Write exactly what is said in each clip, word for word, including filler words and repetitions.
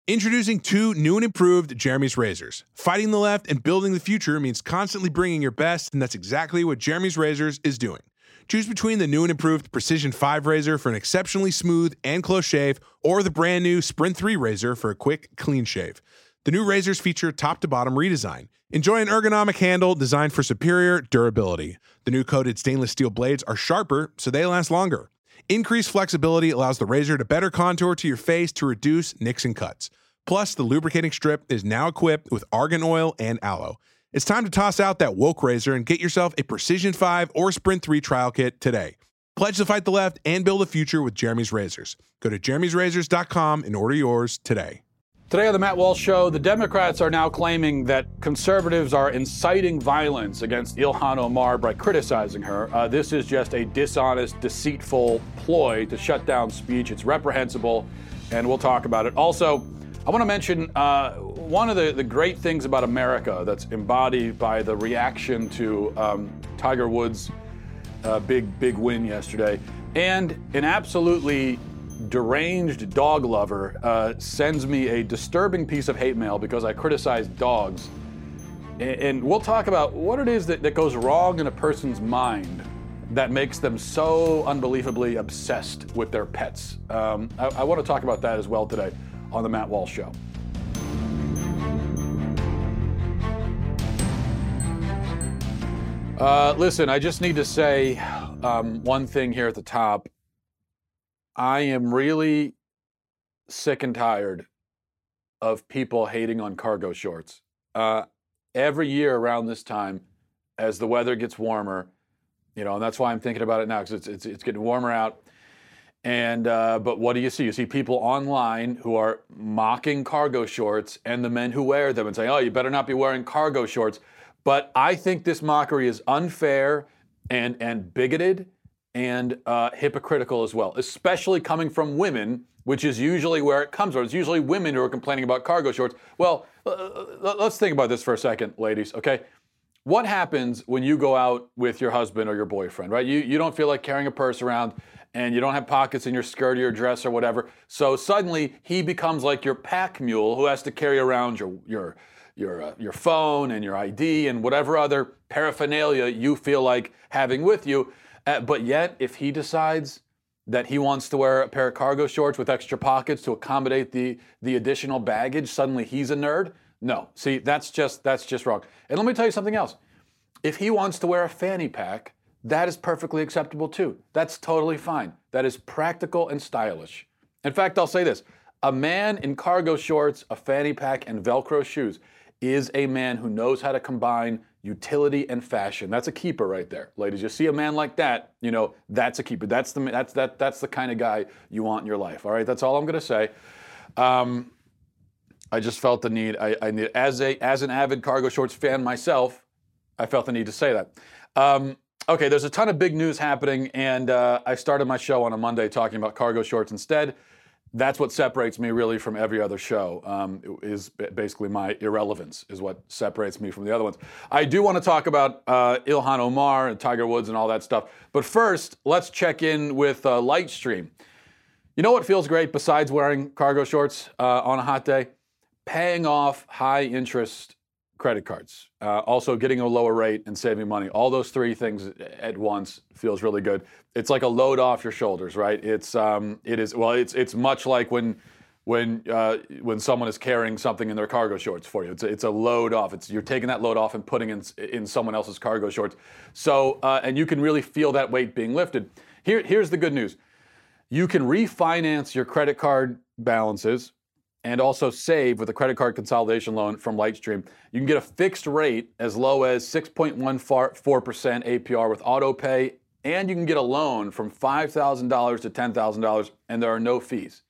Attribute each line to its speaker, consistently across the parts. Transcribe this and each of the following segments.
Speaker 1: Introducing two new and improved Jeremy's razors. Fighting the left and building the future means constantly bringing your best, and that's exactly what Jeremy's Razors is doing. Choose between the new and improved Precision five razor for an exceptionally smooth and close shave, or the brand new Sprint three razor for a quick, clean shave. The new razors feature top-to-bottom redesign. Enjoy an ergonomic handle designed for superior durability. The new coated stainless steel blades are sharper, so they last longer. Increased flexibility allows the razor to better contour to your face to reduce nicks and cuts. Plus, the lubricating strip is now equipped with argan oil and aloe. It's time to toss out that woke razor and get yourself a Precision five or Sprint three trial kit today. Pledge to fight the left and build a future with Jeremy's Razors. Go to jeremy's razors dot com and order yours today.
Speaker 2: Today on the Matt Walsh Show, the Democrats are now claiming that conservatives are inciting violence against Ilhan Omar by criticizing her. Uh, this is just a dishonest, deceitful ploy to shut down speech. It's reprehensible, and we'll talk about it. Also, I want to mention uh, one of the, the great things about America that's embodied by the reaction to um, Tiger Woods' uh, big, big win yesterday, and an absolutely deranged dog lover uh, sends me a disturbing piece of hate mail because I criticize dogs. And, and we'll talk about what it is that, that goes wrong in a person's mind that makes them so unbelievably obsessed with their pets. Um, I, I want to talk about that as well today on the Matt Walsh Show. Uh, listen, I just need to say um, one thing here at the top. I am really sick and tired of people hating on cargo shorts. Uh, every year around this time, as the weather gets warmer, you know, and that's why I'm thinking about it now, because it's, it's it's getting warmer out. And uh, but what do you see? You see people online who are mocking cargo shorts and the men who wear them and saying, "Oh, you better not be wearing cargo shorts." But I think this mockery is unfair and and bigoted and uh, hypocritical as well, especially coming from women, which is usually where it comes from. It's usually women who are complaining about cargo shorts. Well, uh, let's think about this for a second, ladies, okay? What happens when you go out with your husband or your boyfriend, right? You you don't feel like carrying a purse around, and you don't have pockets in your skirt or your dress or whatever, so suddenly he becomes like your pack mule who has to carry around your your your uh, your phone and your I D and whatever other paraphernalia you feel like having with you. Uh, but yet, if he decides that he wants to wear a pair of cargo shorts with extra pockets to accommodate the the additional baggage, suddenly he's a nerd? No. See, that's just that's just wrong. And let me tell you something else. If he wants to wear a fanny pack, that is perfectly acceptable too. That's totally fine. That is practical and stylish. In fact, I'll say this. A man in cargo shorts, a fanny pack, and Velcro shoes is a man who knows how to combine utility and fashion. That's a keeper right there, ladies. You see a man like that, you know, that's a keeper. That's the that's that that's the kind of guy you want in your life. All right, that's all I'm going to say. Um, I just felt the need. I, I need as a as an avid cargo shorts fan myself, I felt the need to say that. Um, okay, there's a ton of big news happening, and uh, I started my show on a Monday talking about cargo shorts instead. That's what separates me really from every other show, um, is basically my irrelevance is what separates me from the other ones. I do want to talk about uh, Ilhan Omar and Tiger Woods and all that stuff. But first, let's check in with uh, Lightstream. You know what feels great besides wearing cargo shorts uh, on a hot day? Paying off high interest credit cards. Uh, also getting a lower rate and saving money. All those three things at once feels really good. It's like a load off your shoulders, right? It's um, it is well, it's it's much like when when uh, when someone is carrying something in their cargo shorts for you. It's a, it's a load off. It's you're taking that load off and putting in in someone else's cargo shorts. So uh, and you can really feel that weight being lifted. Here here's the good news. You can refinance your credit card balances and also save with a credit card consolidation loan from Lightstream. You can get a fixed rate as low as six point one four percent A P R with auto pay, and you can get a loan from five thousand dollars to ten thousand dollars, and there are no fees.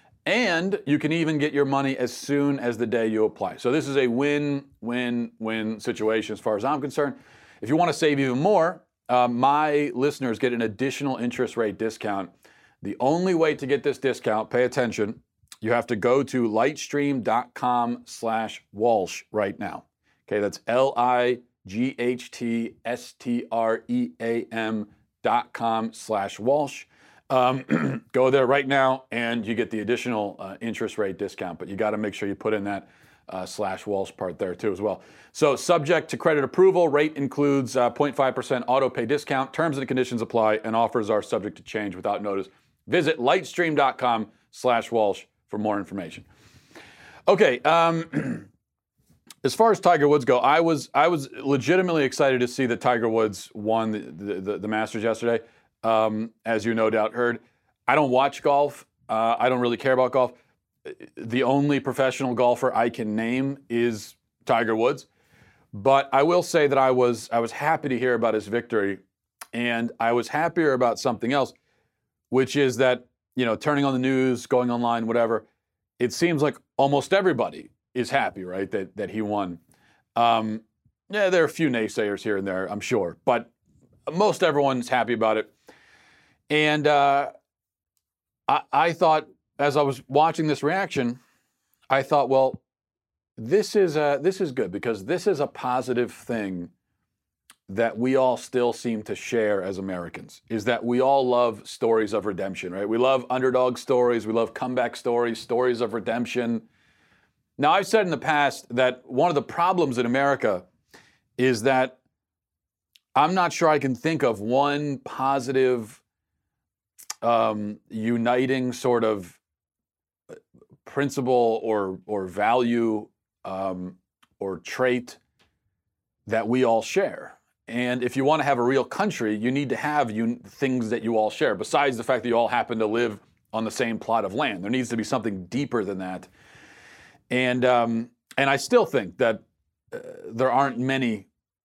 Speaker 2: And you can even get your money as soon as the day you apply. So this is a win-win-win situation as far as I'm concerned. If you want to save even more, uh, my listeners get an additional interest rate discount. The only way to get this discount, pay attention, you have to go to lightstream.com slash Walsh right now. Okay, that's L I G H T S T R E A M dot com slash Walsh. Um, go there right now, and you get the additional uh, interest rate discount. But you got to make sure you put in that uh, slash Walsh part there too as well. So subject to credit approval, rate includes uh, zero point five percent auto pay discount. Terms and conditions apply, and offers are subject to change without notice. Visit lightstream.com slash Walsh for more information. Okay. Um, As far as Tiger Woods go, I was I was legitimately excited to see that Tiger Woods won the, the, the Masters yesterday. Um, as you no doubt heard, I don't watch golf. Uh, I don't really care about golf. The only professional golfer I can name is Tiger Woods. But I will say that I was I was happy to hear about his victory, and I was happier about something else, which is that, you know, turning on the news, going online, whatever, it seems like almost everybody is happy, right, that that he won. Um, yeah, there are a few naysayers here and there, I'm sure, but most everyone's happy about it. And uh, I, I thought, as I was watching this reaction, I thought, well, this is a, this is good, because this is a positive thing that we all still seem to share as Americans, is that we all love stories of redemption, right? We love underdog stories, we love comeback stories, stories of redemption. Now, I've said in the past that one of the problems in America is that I'm not sure I can think of one positive, um, uniting sort of principle or or value um, or trait that we all share. And if you want to have a real country, you need to have un- things that you all share, besides the fact that you all happen to live on the same plot of land. There needs to be something deeper than that. And um, and I still think that uh, there aren't many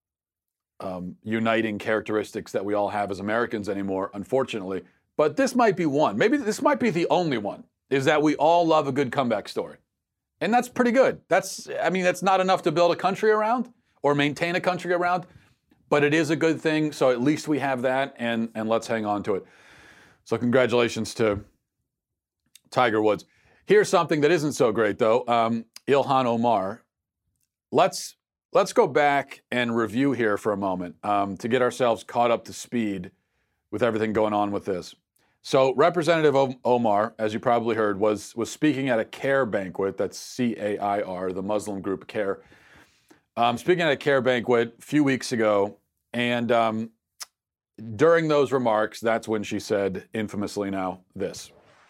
Speaker 2: um, uniting characteristics that we all have as Americans anymore, unfortunately. But this might be one. Maybe this might be the only one, is that we all love a good comeback story. And that's pretty good. That's, I mean, that's not enough to build a country around or maintain a country around, but it is a good thing. So at least we have that, and, and let's hang on to it. So congratulations to Tiger Woods. Here's something that isn't so great, though. Um, Ilhan Omar. Let's let's go back and review here for a moment um, to get ourselves caught up to speed with everything going on with this. So Representative Omar, as you probably heard, was was speaking at a CAIR banquet. That's C A I R, the Muslim group CAIR. Um, speaking at a CAIR banquet a few weeks ago, and um, during those remarks, that's when she said, infamously now, this.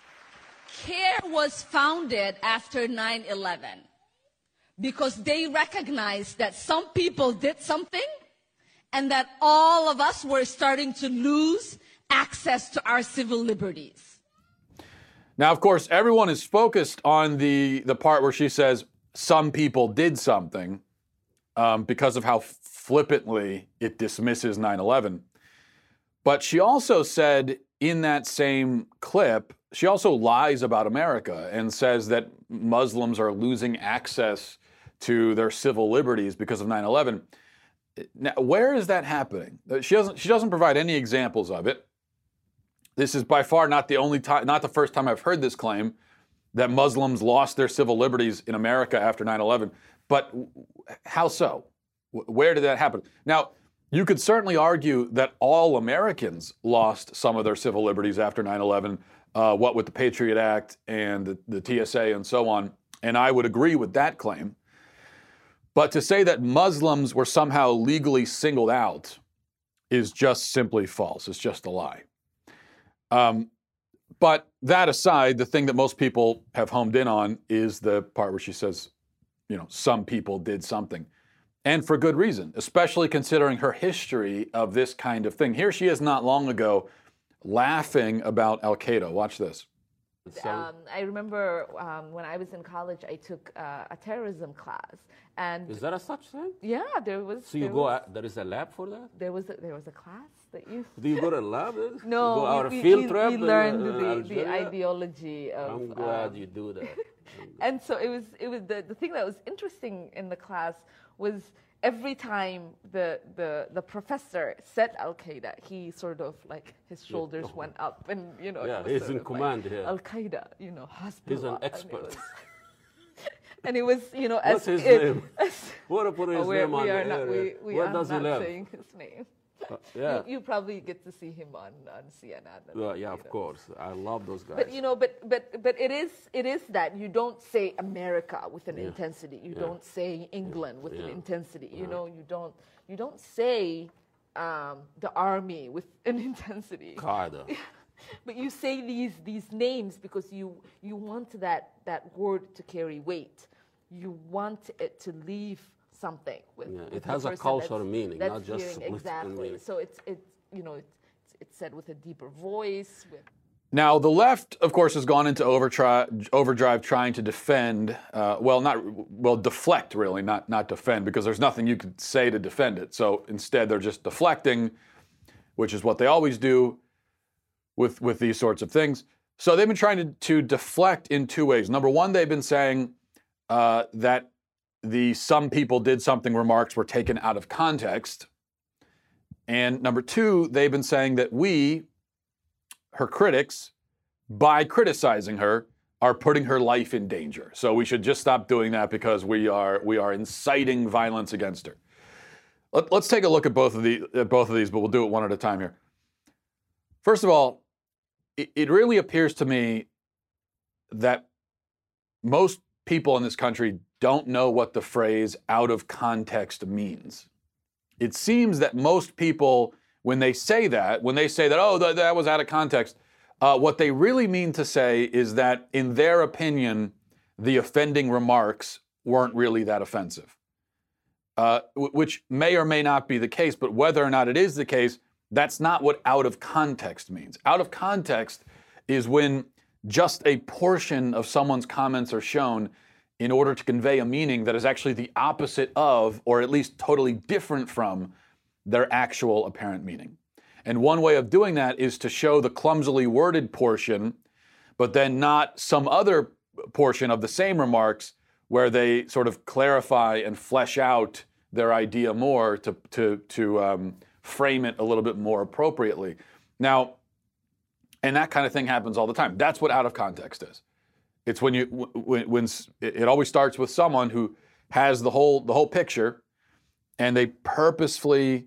Speaker 3: CAIR was founded after nine eleven because they recognized that some people did something and that all of us were starting to lose access to our civil liberties.
Speaker 2: Now, of course, everyone is focused on the, the part where she says some people did something um, because of how flippantly it dismisses nine eleven. But she also said in that same clip, she also lies about America and says that Muslims are losing access to their civil liberties because of nine eleven. Now, where is that happening? She doesn't, she doesn't provide any examples of it. This is by far not the only time, not the first time I've heard this claim that Muslims lost their civil liberties in America after nine eleven. But how so? Where did that happen? Now, you could certainly argue that all Americans lost some of their civil liberties after nine eleven, uh, what with the Patriot Act and the, the T S A and so on, and I would agree with that claim. But to say that Muslims were somehow legally singled out is just simply false. It's just a lie. Um, but that aside, the thing that most people have homed in on is the part where she says, you know, some people did something. And for good reason, especially considering her history of this kind of thing. Here she is not long ago laughing about Al-Qaeda. Watch this.
Speaker 4: Um, I remember um, when I was in college, I took uh, a terrorism class, and
Speaker 5: is that a such thing?
Speaker 4: Yeah, there was.
Speaker 5: So you
Speaker 4: there
Speaker 5: go.
Speaker 4: Was,
Speaker 5: At, there is a lab for that.
Speaker 4: There was. A, there was a class that you.
Speaker 5: Do you go to a lab?
Speaker 4: No,
Speaker 5: you go out
Speaker 4: we,
Speaker 5: a field
Speaker 4: we,
Speaker 5: trip.
Speaker 4: we learned
Speaker 5: in, uh,
Speaker 4: the, the ideology of.
Speaker 5: I'm glad
Speaker 4: um,
Speaker 5: you do that.
Speaker 4: And so it was. It was the the thing that was interesting in the class was. Every time the, the the professor said Al-Qaeda, he sort of like his shoulders
Speaker 5: yeah.
Speaker 4: went up, and you know.
Speaker 5: Yeah, he's in command
Speaker 4: like,
Speaker 5: here.
Speaker 4: Al-Qaeda, you know, Hasbullah.
Speaker 5: He's an expert.
Speaker 4: And it was, you know,
Speaker 5: What's
Speaker 4: as
Speaker 5: his
Speaker 4: it,
Speaker 5: name?
Speaker 4: As,
Speaker 5: what put his
Speaker 4: oh,
Speaker 5: name
Speaker 4: we
Speaker 5: on
Speaker 4: are
Speaker 5: the
Speaker 4: not,
Speaker 5: area?
Speaker 4: we, we
Speaker 5: Where
Speaker 4: are
Speaker 5: does
Speaker 4: not
Speaker 5: he live?
Speaker 4: saying his name.
Speaker 5: Yeah.
Speaker 4: You, you probably get to see him on, on C N N. and,
Speaker 5: Well, yeah,
Speaker 4: you
Speaker 5: of
Speaker 4: know.
Speaker 5: course. I love those guys.
Speaker 4: But you know, but but but it is it is that you don't say America with an
Speaker 5: Yeah.
Speaker 4: intensity. You
Speaker 5: Yeah.
Speaker 4: don't say England with an
Speaker 5: Yeah.
Speaker 4: intensity. You
Speaker 5: Yeah.
Speaker 4: know, you don't you don't say um, the army with an intensity.
Speaker 5: Qaeda.
Speaker 4: But you say these these names because you you want that that word to carry weight. You want it to leave something with.
Speaker 5: Yeah,
Speaker 4: with
Speaker 5: it
Speaker 4: the
Speaker 5: has a
Speaker 4: person
Speaker 5: cultural
Speaker 4: that's-
Speaker 5: meaning,
Speaker 4: that's
Speaker 5: not just
Speaker 4: hearing-
Speaker 5: political
Speaker 4: exactly.
Speaker 5: meaning.
Speaker 4: So it's it's you know it's it's said with a deeper voice. With
Speaker 2: Now, the left, of course, has gone into overdrive, overdrive trying to defend, uh, well, not, well, deflect, really, not, not defend, because there's nothing you could say to defend it. So instead, they're just deflecting, which is what they always do with, with these sorts of things. So they've been trying to, to deflect in two ways. Number one, they've been saying uh, that the some people did something remarks were taken out of context. And number two, they've been saying that we, her critics, by criticizing her, are putting her life in danger. So we should just stop doing that because we are we are inciting violence against her. Let, let's take a look at both of the at both of these, but we'll do it one at a time here. First of all, it, it really appears to me that most people in this country don't know what the phrase "out of context" means. It seems that most people, when they say that, when they say that, oh, th- that was out of context, uh, what they really mean to say is that, in their opinion, the offending remarks weren't really that offensive, uh, w- which may or may not be the case, but whether or not it is the case, that's not what out of context means. Out of context is when just a portion of someone's comments are shown in order to convey a meaning that is actually the opposite of, or at least totally different from, their actual apparent meaning. And one way of doing that is to show the clumsily worded portion, but then not some other portion of the same remarks where they sort of clarify and flesh out their idea more to, to, to um, frame it a little bit more appropriately. Now, and that kind of thing happens all the time. That's what out of context is. It's when you when, when it always starts with someone who has the whole the whole picture, and they purposefully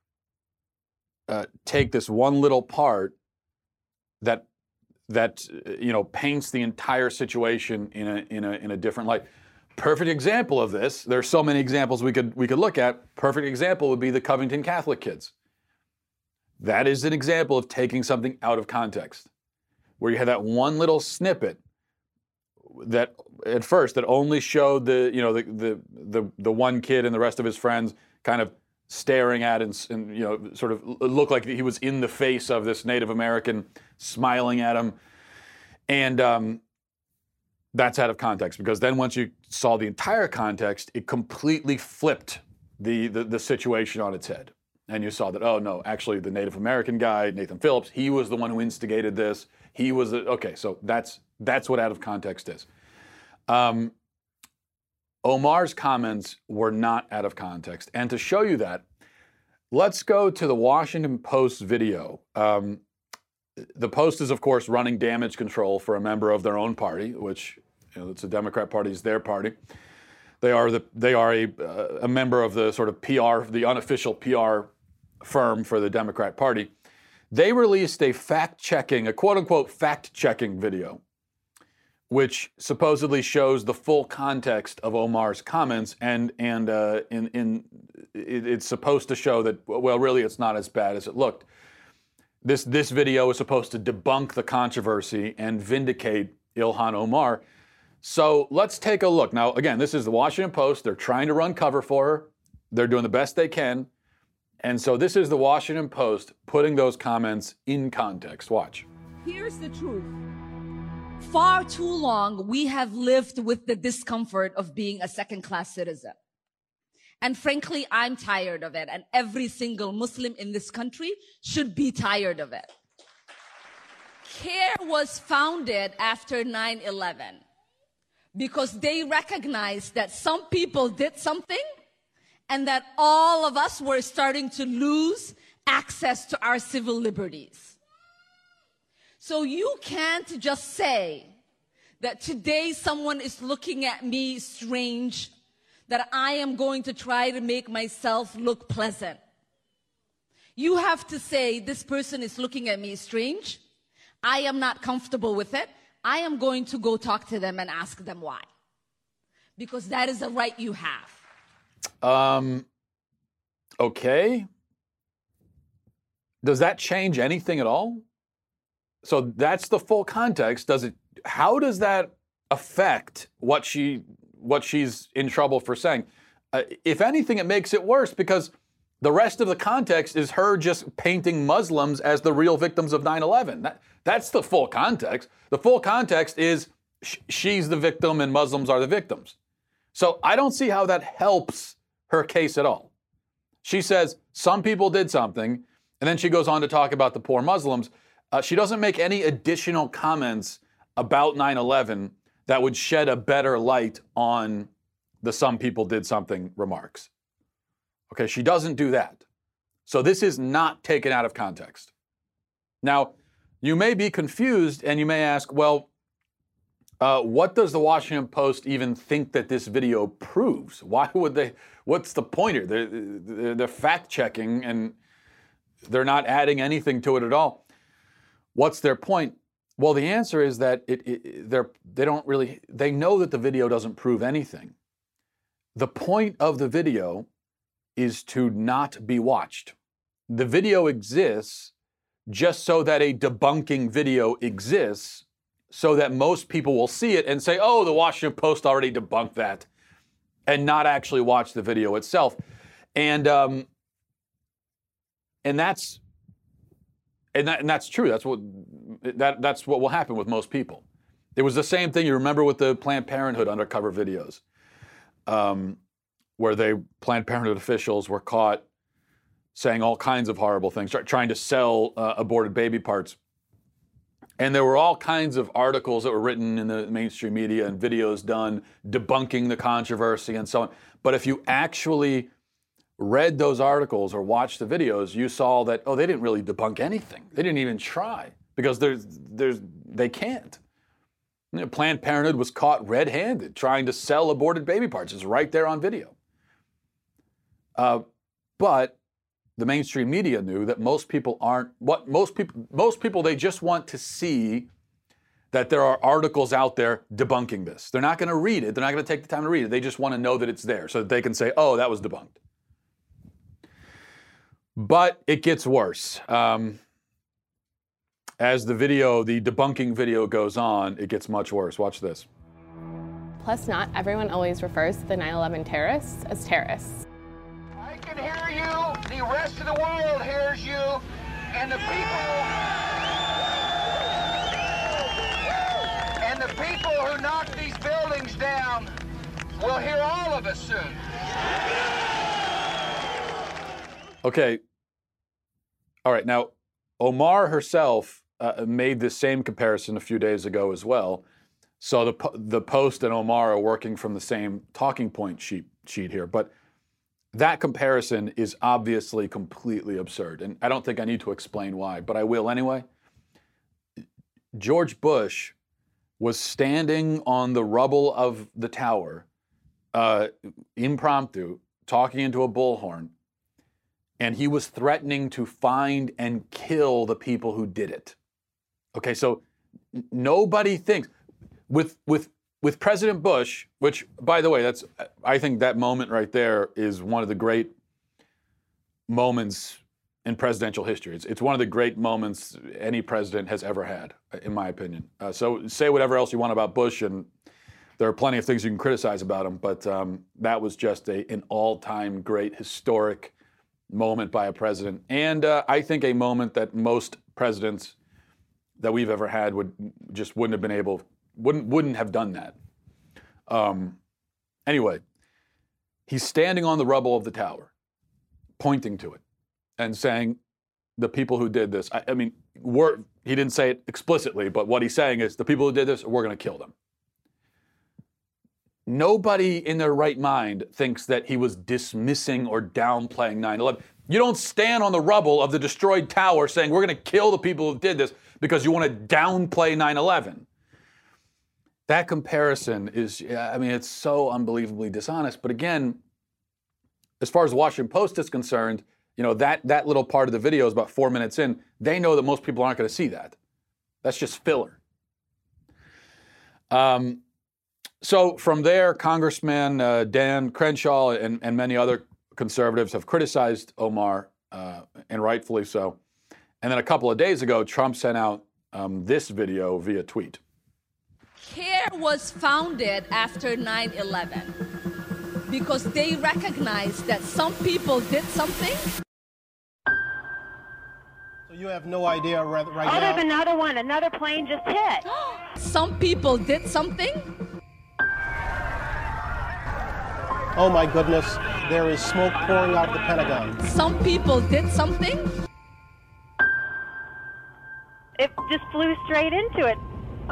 Speaker 2: uh, take this one little part that that you know paints the entire situation in a in a in a different light. Perfect example of this. There's so many examples we could we could look at. Perfect example would be the Covington Catholic kids. That is an example of taking something out of context, where you had that one little snippet that at first that only showed the you know the the the, the one kid and the rest of his friends kind of staring at and, and you know sort of looked like he was in the face of this Native American smiling at him, and um, that's out of context, because then once you saw the entire context, it completely flipped the the, the situation on its head, and you saw that, oh no, actually the Native American guy, Nathan Phillips, he was the one who instigated this. He was the, okay, so that's That's what out of context is. Um, Omar's comments were not out of context. And to show you that, let's go to the Washington Post video. Um, the Post is, of course, running damage control for a member of their own party, which, you know, it's the Democrat Party, is their party. They are the they are a uh, a member of the sort of P R, the unofficial P R firm for the Democrat Party. They released a fact-checking, a quote-unquote fact-checking video, which supposedly shows the full context of Omar's comments, and and uh, in in it, it's supposed to show that, well, really it's not as bad as it looked. This this video is supposed to debunk the controversy and vindicate Ilhan Omar. So let's take a look. Now, again, this is the Washington Post. They're trying to run cover for her. They're doing the best they can. And so this is the Washington Post putting those comments in context. Watch.
Speaker 3: Here's the truth. Far too long, we have lived with the discomfort of being a second-class citizen. And frankly, I'm tired of it. And every single Muslim in this country should be tired of it. CARE was founded after nine eleven because they recognized that some people did something and that all of us were starting to lose access to our civil liberties. So you can't just say that today someone is looking at me strange, that I am going to try to make myself look pleasant. You have to say, this person is looking at me strange. I am not comfortable with it. I am going to go talk to them and ask them why. Because that is a right you have.
Speaker 2: Um, okay. Does that change anything at all? So that's the full context. Does it, how does that affect what she, what she's in trouble for saying? Uh, if anything, it makes it worse because the rest of the context is her just painting Muslims as the real victims of nine eleven. That, that's the full context. The full context is sh- she's the victim and Muslims are the victims. So I don't see how that helps her case at all. She says some people did something, and then she goes on to talk about the poor Muslims. Uh, she doesn't make any additional comments about nine eleven that would shed a better light on the some people did something remarks. Okay, she doesn't do that. So this is not taken out of context. Now, you may be confused and you may ask, well, uh, what does the Washington Post even think that this video proves? Why would they, what's the point here? They're, they're, they're fact checking and they're not adding anything to it at all. What's their point? Well, the answer is that it, it, they're, they don't really, they know that the video doesn't prove anything. The point of the video is to not be watched. The video exists just so that a debunking video exists so that most people will see it and say, oh, the Washington Post already debunked that, and not actually watch the video itself. And um, and that's and, that, and that's true. That's what that that's what will happen with most people. It was the same thing you remember with the Planned Parenthood undercover videos. Um, where they, Planned Parenthood officials were caught saying all kinds of horrible things, trying to sell uh, aborted baby parts. And there were all kinds of articles that were written in the mainstream media and videos done debunking the controversy and so on. But if you actually read those articles or watched the videos, you saw that, oh, they didn't really debunk anything. They didn't even try because there's, there's, they can't. You know, Planned Parenthood was caught red-handed trying to sell aborted baby parts. It's right there on video. Uh, but the mainstream media knew that most people aren't, what most people, most people, they just want to see that there are articles out there debunking this. They're not going to read it. They're not going to take the time to read it. They just want to know that it's there so that they can say, oh, that was debunked. But it gets worse. Um, as the video, the debunking video goes on, it gets much worse. Watch this.
Speaker 6: Plus, not everyone always refers to the nine eleven terrorists as terrorists.
Speaker 7: I can hear you, the rest of the world hears you, and the people, and the people who knock these buildings down will hear all of us soon.
Speaker 2: Okay. All right. Now, Omar herself uh, made this same comparison a few days ago as well. So the the Post and Omar are working from the same talking point sheet sheet here, but that comparison is obviously completely absurd, and I don't think I need to explain why, but I will anyway. George Bush was standing on the rubble of the tower, uh, impromptu, talking into a bullhorn, and he was threatening to find and kill the people who did it. Okay, so n- nobody thinks with with with President Bush, which, by the way, that's I think that moment right there is one of the great moments in presidential history. It's, it's one of the great moments any president has ever had, in my opinion. Uh, so say whatever else you want about Bush, and there are plenty of things you can criticize about him, but um, that was just a, an all-time great historic moment by a president. And uh, I think a moment that most presidents that we've ever had would just wouldn't have been able, wouldn't wouldn't have done that. Um, anyway, he's standing on the rubble of the tower, pointing to it and saying, the people who did this, I, I mean, we're, he didn't say it explicitly, but what he's saying is the people who did this, we're going to kill them. Nobody in their right mind thinks that he was dismissing or downplaying nine eleven. You don't stand on the rubble of the destroyed tower saying we're going to kill the people who did this because you want to downplay nine eleven. That comparison is, I mean, it's so unbelievably dishonest. But again, as far as the Washington Post is concerned, You know, that, that little part of the video is about four minutes in. They know that most people aren't going to see that. That's just filler. Um, so from there, Congressman uh, Dan Crenshaw and, and many other conservatives have criticized Omar, uh, and rightfully so. And then a couple of days ago, Trump sent out um, this video via tweet.
Speaker 3: CARE was founded after nine eleven because they recognized that some people did something.
Speaker 8: So you have no idea right, right
Speaker 9: oh,
Speaker 8: now?
Speaker 9: There's another one. Another plane just hit.
Speaker 3: Some people did something.
Speaker 8: Oh my goodness, there is smoke pouring out of the Pentagon.
Speaker 3: Some people did something.
Speaker 9: It just flew straight into it.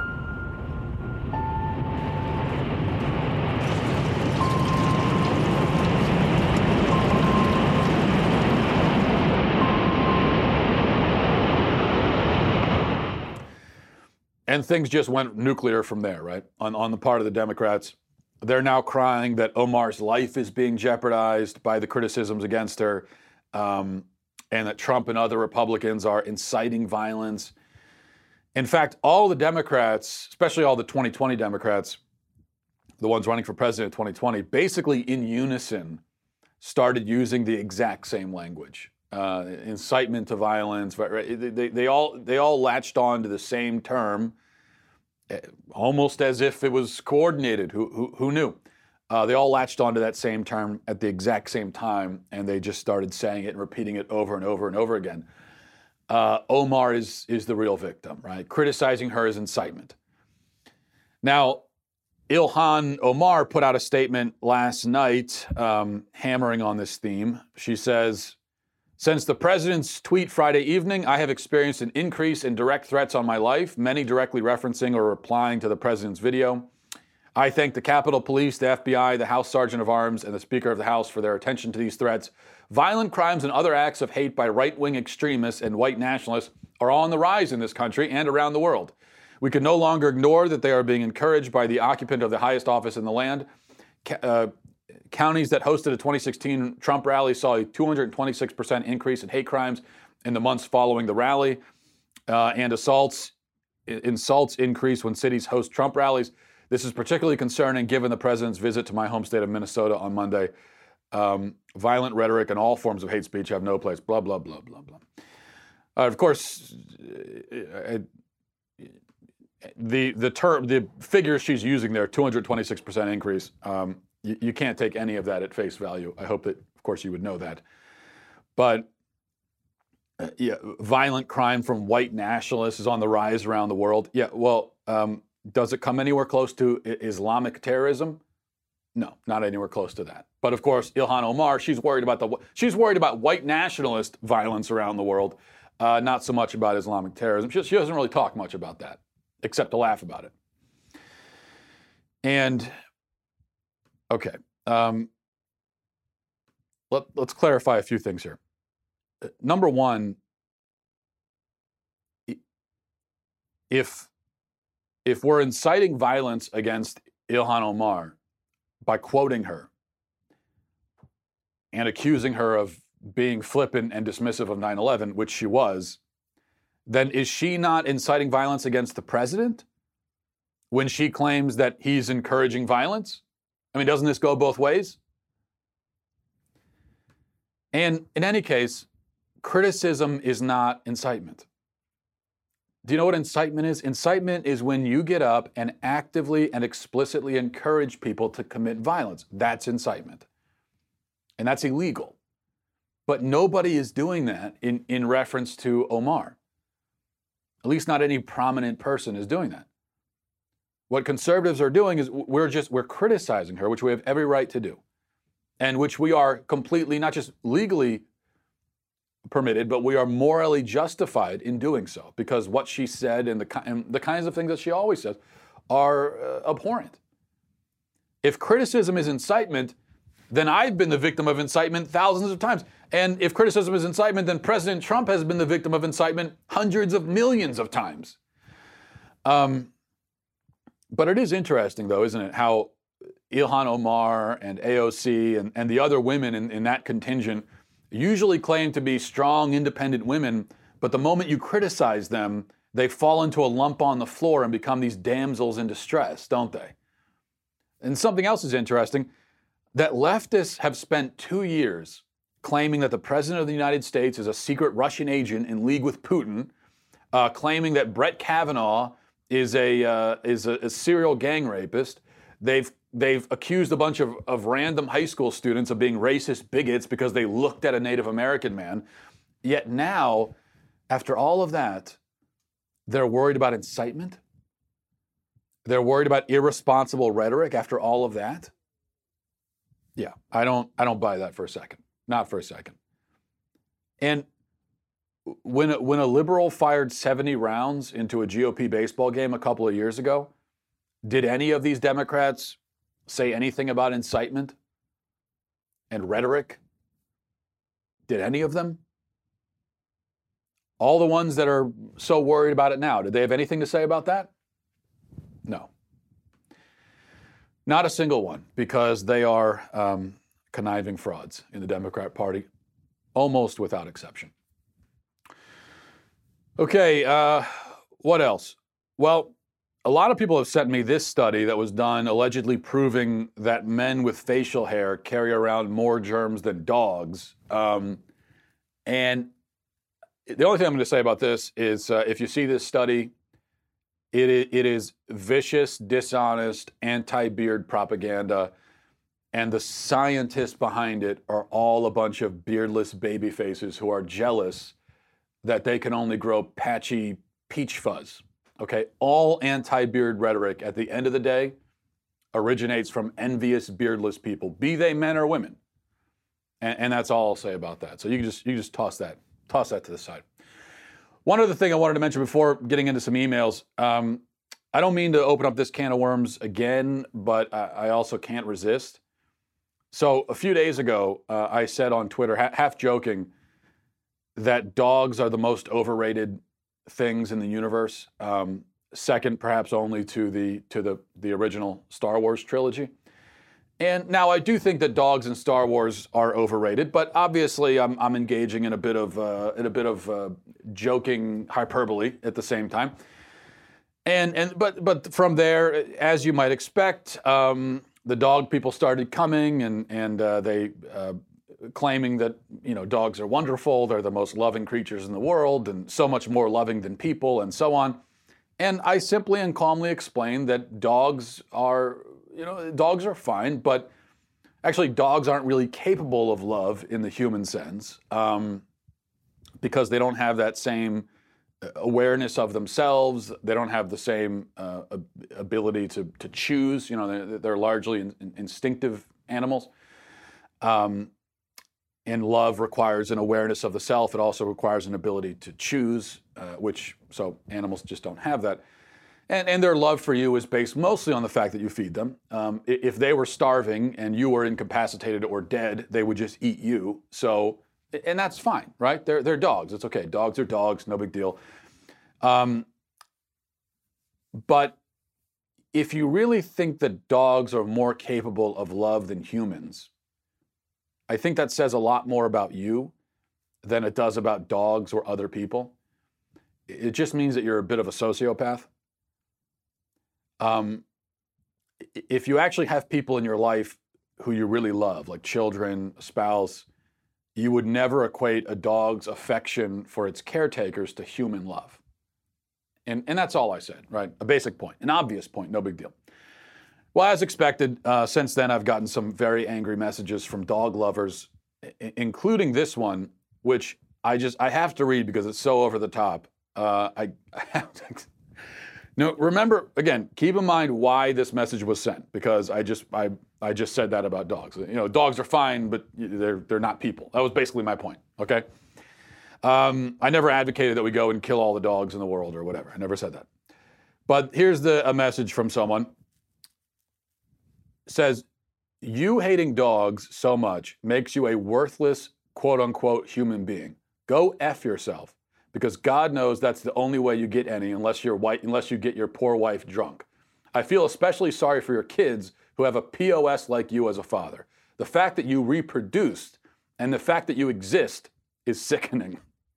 Speaker 2: And things just went nuclear from there, right? On, on the part of the Democrats. They're now crying that Omar's life is being jeopardized by the criticisms against her, um, and that Trump and other Republicans are inciting violence. In fact, all the Democrats, especially all the twenty twenty Democrats, the ones running for president in twenty twenty, basically in unison started using the exact same language. Uh, incitement to violence. They, they, they, all, they all latched on to the same term, almost as if it was coordinated. Who, who, who knew? Uh, they all latched onto that same term at the exact same time, and they just started saying it and repeating it over and over and over again. Uh, Omar is, is the real victim, right? Criticizing her is incitement. Now, Ilhan Omar put out a statement last night um, hammering on this theme. She says, since the president's tweet Friday evening, I have experienced an increase in direct threats on my life, many directly referencing or replying to the president's video. I thank the Capitol Police, the F B I, the House Sergeant of Arms, and the Speaker of the House for their attention to these threats. Violent crimes and other acts of hate by right-wing extremists and white nationalists are on the rise in this country and around the world. We can no longer ignore that they are being encouraged by the occupant of the highest office in the land. Uh, Counties that hosted a twenty sixteen Trump rally saw a two hundred twenty-six percent increase in hate crimes in the months following the rally, uh, and assaults, insults increase when cities host Trump rallies. This is particularly concerning given the president's visit to my home state of Minnesota on Monday. Um, violent rhetoric and all forms of hate speech have no place, blah, blah, blah, blah, blah. Uh, of course, uh, the, the, term, the figures she's using there, two hundred twenty-six percent increase, um, You, you can't take any of that at face value. I hope that, of course, you would know that. But uh, yeah, violent crime from white nationalists is on the rise around the world. Yeah, well, um, does it come anywhere close to I- Islamic terrorism? No, not anywhere close to that. But of course, Ilhan Omar, she's worried about the she's worried about white nationalist violence around the world, uh, not so much about Islamic terrorism. She, she doesn't really talk much about that, except to laugh about it. And Okay, um, let, let's clarify a few things here. Number one, if, if we're inciting violence against Ilhan Omar by quoting her and accusing her of being flippant and dismissive of nine eleven, which she was, then is she not inciting violence against the president when she claims that he's encouraging violence? I mean, doesn't this go both ways? And in any case, criticism is not incitement. Do you know what incitement is? Incitement is when you get up and actively and explicitly encourage people to commit violence. That's incitement. And that's illegal. But nobody is doing that in, in reference to Omar. At least not any prominent person is doing that. What conservatives are doing is we're just, we're criticizing her, which we have every right to do, and which we are completely, not just legally permitted, but we are morally justified in doing so because what she said and the, and the kinds of things that she always says are uh, abhorrent. If criticism is incitement, then I've been the victim of incitement thousands of times. And if criticism is incitement, then President Trump has been the victim of incitement hundreds of millions of times. Um, But it is interesting, though, isn't it, how Ilhan Omar and A O C and, and the other women in, in that contingent usually claim to be strong, independent women, but the moment you criticize them, they fall into a lump on the floor and become these damsels in distress, don't they? And something else is interesting, that leftists have spent two years claiming that the President of the United States is a secret Russian agent in league with Putin, uh, claiming that Brett Kavanaugh is a uh, is a, a serial gang rapist. They've they've accused a bunch of, of random high school students of being racist bigots because they looked at a Native American man. Yet now, after all of that, they're worried about incitement. They're worried about irresponsible rhetoric after all of that. Yeah, I don't I don't buy that for a second. Not for a second. And when a, when a liberal fired seventy rounds into a G O P baseball game a couple of years ago, did any of these Democrats say anything about incitement and rhetoric? Did any of them? All the ones that are so worried about it now, did they have anything to say about that? No. Not a single one, because they are um, conniving frauds in the Democrat Party, almost without exception. Okay, uh, what else? Well, a lot of people have sent me this study that was done allegedly proving that men with facial hair carry around more germs than dogs. Um, and the only thing I'm going to say about this is uh, if you see this study, it, it is vicious, dishonest, anti-beard propaganda. And the scientists behind it are all a bunch of beardless baby faces who are jealous that they can only grow patchy peach fuzz. Okay, all anti-beard rhetoric at the end of the day originates from envious beardless people, be they men or women. And, and that's all I'll say about that. So you can just you just toss that, toss that to the side. One other thing I wanted to mention before getting into some emails. Um, I don't mean to open up this can of worms again, but I, I also can't resist. So a few days ago, uh, I said on Twitter, ha- half joking, that dogs are the most overrated things in the universe, um, second perhaps only to the to the the original Star Wars trilogy. And now I do think that dogs in Star Wars are overrated, but obviously I'm I'm engaging in a bit of uh, in a bit of uh, joking hyperbole at the same time. And and but but from there, as you might expect, um, the dog people started coming and and uh, they. Uh, claiming that, you know, dogs are wonderful, they're the most loving creatures in the world, and so much more loving than people, and so on. And I simply and calmly explained that dogs are, you know, dogs are fine, but actually dogs aren't really capable of love in the human sense, um, because they don't have that same awareness of themselves, they don't have the same uh, ability to, to choose, you know, they're, they're largely in, in instinctive animals. Um, And love requires an awareness of the self. It also requires an ability to choose, uh, which, so animals just don't have that. And, and their love for you is based mostly on the fact that you feed them. Um, if they were starving and you were incapacitated or dead, they would just eat you. So, and that's fine, right? They're, they're dogs. It's okay. Dogs are dogs. No big deal. Um, but if you really think that dogs are more capable of love than humans, I think that says a lot more about you than it does about dogs or other people. It just means that you're a bit of a sociopath. Um, if you actually have people in your life who you really love, like children, a spouse, you would never equate a dog's affection for its caretakers to human love. And, and that's all I said, right? A basic point, an obvious point, no big deal. Well, as expected, uh, since then I've gotten some very angry messages from dog lovers, I- including this one, which I just, I have to read because it's so over the top. Uh, I, I have to, no, remember, again, keep in mind why this message was sent, because I just, I, I just said that about dogs. You know, dogs are fine, but they're, they're not people. That was basically my point, okay? Um, I never advocated that we go and kill all the dogs in the world or whatever. I never said that. But here's the, a message from someone. Says, you hating dogs so much makes you a worthless, quote unquote, human being. Go F yourself, because God knows that's the only way you get any unless you're white, unless you get your poor wife drunk. I feel especially sorry for your kids who have a P O S like you as a father. The fact that you reproduced And the fact that you exist is sickening.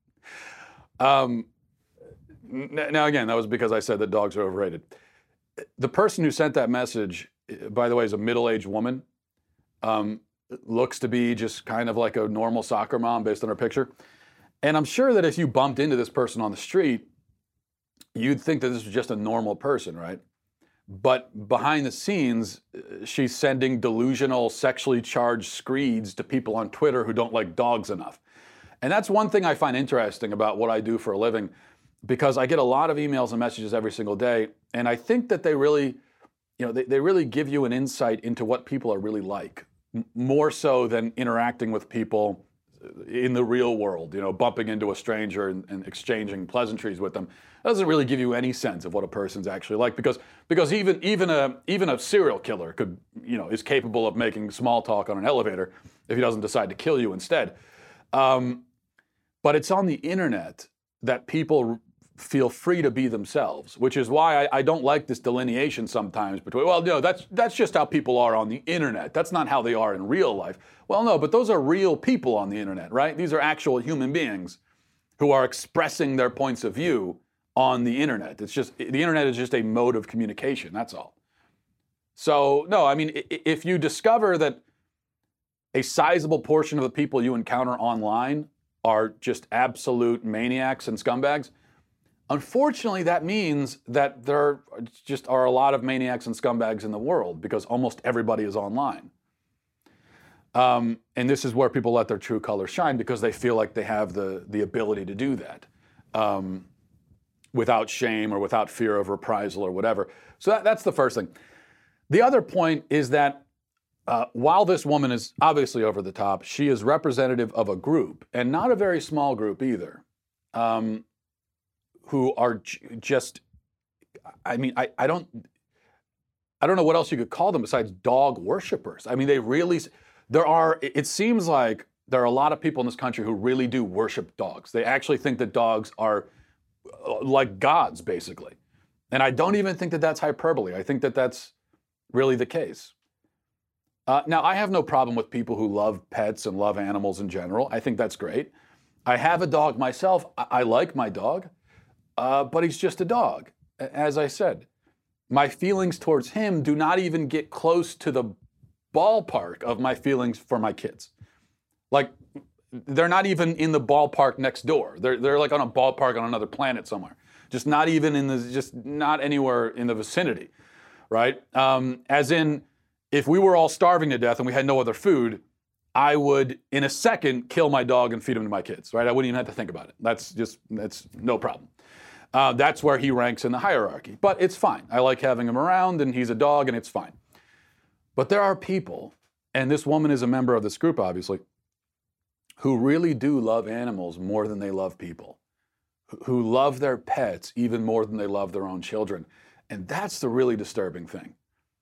Speaker 2: Um, n- now, again, that was because I said that dogs are overrated. The person who sent that message, by the way, is a middle-aged woman. Um, looks to be just kind of like a normal soccer mom based on her picture. And I'm sure that if you bumped into this person on the street, you'd think that this was just a normal person, right? But behind the scenes, she's sending delusional, sexually charged screeds to people on Twitter who don't like dogs enough. And that's one thing I find interesting about what I do for a living, because I get a lot of emails and messages every single day, and I think that they really, you know, they, they really give you an insight into what people are really like, m- more so than interacting with people in the real world, you know, bumping into a stranger and, and exchanging pleasantries with them. That doesn't really give you any sense of what a person's actually like, because because even even a even a serial killer could, you know, is capable of making small talk on an elevator if he doesn't decide to kill you instead. Um, but it's on the internet that people feel free to be themselves, which is why I, I don't like this delineation sometimes between, well, no, that's that's just how people are on the internet. That's not how they are in real life. Well, no, but those are real people on the internet, right? These are actual human beings who are expressing their points of view on the internet. It's just, the internet is just a mode of communication, that's all. So, no, I mean, if you discover that a sizable portion of the people you encounter online are just absolute maniacs and scumbags, unfortunately, that means that there just are a lot of maniacs and scumbags in the world, because almost everybody is online. Um, and this is where people let their true colors shine, because they feel like they have the, the ability to do that um, without shame or without fear of reprisal or whatever. So that, that's the first thing. The other point is that uh, while this woman is obviously over the top, she is representative of a group, and not a very small group either, um, who are j- just, I mean, I, I don't, I don't know what else you could call them besides dog worshipers. I mean, they really, there are, it seems like there are a lot of people in this country who really do worship dogs. They actually think that dogs are like gods, basically. And I don't even think that that's hyperbole. I think that that's really the case. Uh, now, I have no problem with people who love pets and love animals in general. I think that's great. I have a dog myself. I, I like my dog, uh, but he's just a dog. As I said, my feelings towards him do not even get close to the ballpark of my feelings for my kids. Like, they're not even in the ballpark next door. They're they're like on a ballpark on another planet somewhere. Just not even in the, just not anywhere in the vicinity, right? Um, as in, if we were all starving to death and we had no other food, I would, in a second, kill my dog and feed him to my kids, right? I wouldn't even have to think about it. That's just, that's no problem. Uh, that's where he ranks in the hierarchy. But it's fine. I like having him around, and he's a dog, and it's fine. But there are people, and this woman is a member of this group, obviously, who really do love animals more than they love people, who love their pets even more than they love their own children. And that's the really disturbing thing.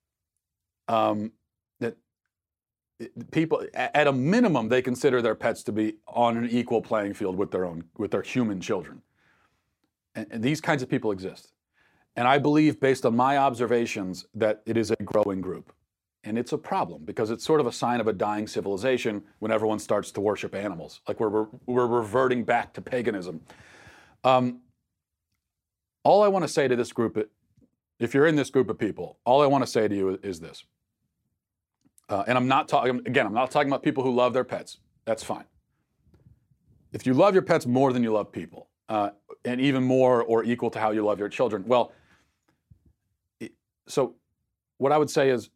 Speaker 2: Um, that people, at a minimum, they consider their pets to be on an equal playing field with their own, with their human children. And, and these kinds of people exist. And I believe, based on my observations, that it is a growing group. And it's a problem, because it's sort of a sign of a dying civilization when everyone starts to worship animals. Like we're, we're reverting back to paganism. Um, all I want to say to this group, if you're in this group of people, all I want to say to you is this. Uh, and I'm not talking, again, I'm not talking about people who love their pets. That's fine. If you love your pets more than you love people, uh, and even more or equal to how you love your children, well, it, so what I would say is,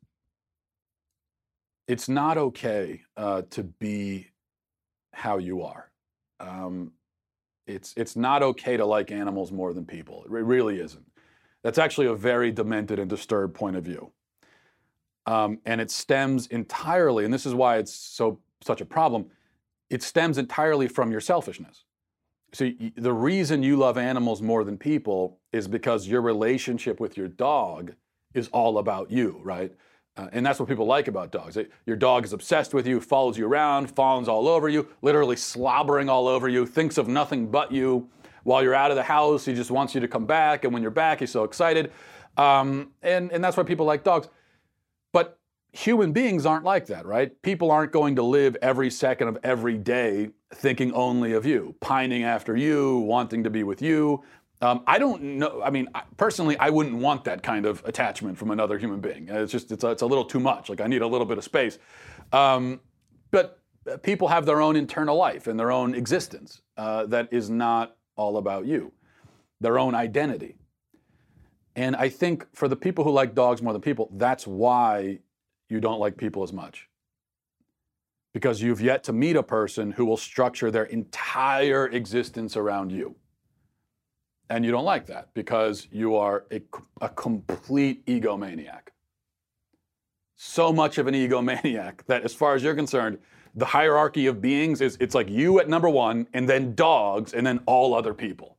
Speaker 2: it's not okay uh, to be how you are. Um, it's it's not okay to like animals more than people. It really isn't. That's actually a very demented and disturbed point of view. Um, and it stems entirely, and this is why it's so such a problem, it stems entirely from your selfishness. So the reason you love animals more than people is because your relationship with your dog is all about you, right? Uh, and that's what people like about dogs. It, your dog is obsessed with you, follows you around, fawns all over you, literally slobbering all over you, thinks of nothing but you. While you're out of the house, he just wants you to come back. And when you're back, he's so excited. Um, and, and that's why people like dogs. But human beings aren't like that, right? People aren't going to live every second of every day thinking only of you, pining after you, wanting to be with you. Um, I don't know. I mean, I, personally, I wouldn't want that kind of attachment from another human being. It's just, it's a, it's a little too much. Like, I need a little bit of space. Um, but people have their own internal life and their own existence uh, that is not all about you, their own identity. And I think for the people who like dogs more than people, that's why you don't like people as much. Because you've yet to meet a person who will structure their entire existence around you. And you don't like that because you are a, a complete egomaniac. So much of an egomaniac that, as far as you're concerned, the hierarchy of beings is, it's like you at number one, and then dogs, and then all other people.